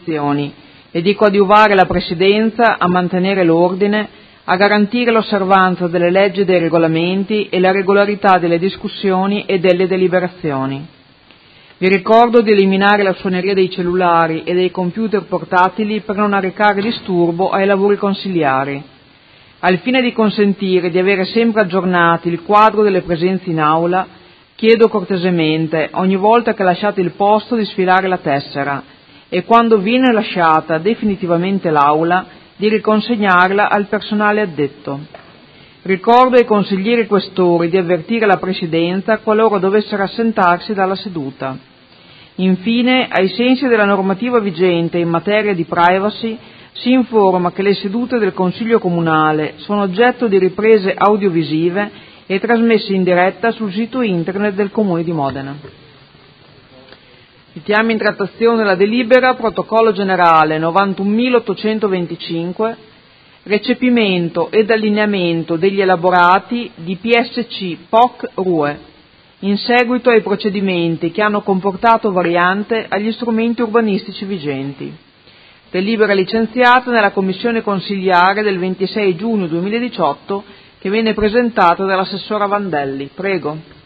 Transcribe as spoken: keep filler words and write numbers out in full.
informazioni e di coadiuvare la Presidenza a mantenere l'ordine, a garantire l'osservanza delle leggi e dei regolamenti e la regolarità delle discussioni e delle deliberazioni. Vi ricordo di eliminare la suoneria dei cellulari e dei computer portatili per non arrecare disturbo ai lavori consiliari. Al fine di consentire di avere sempre aggiornati il quadro delle presenze in aula, chiedo cortesemente, ogni volta che lasciate il posto, di sfilare la tessera e quando viene lasciata definitivamente l'aula, di riconsegnarla al personale addetto. Ricordo ai consiglieri questori di avvertire la Presidenza qualora dovessero assentarsi dalla seduta. Infine, ai sensi della normativa vigente in materia di privacy, si informa che le sedute del Consiglio Comunale sono oggetto di riprese audiovisive e trasmesse in diretta sul sito internet del Comune di Modena. Mettiamo in trattazione la delibera Protocollo Generale novantunomilottocentoventicinque, recepimento ed allineamento degli elaborati di P S C P O C R U E, in seguito ai procedimenti che hanno comportato variante agli strumenti urbanistici vigenti. Delibera licenziata nella Commissione Consiliare del ventisei giugno duemiladiciotto, che viene presentata dall'assessora Vandelli. Prego.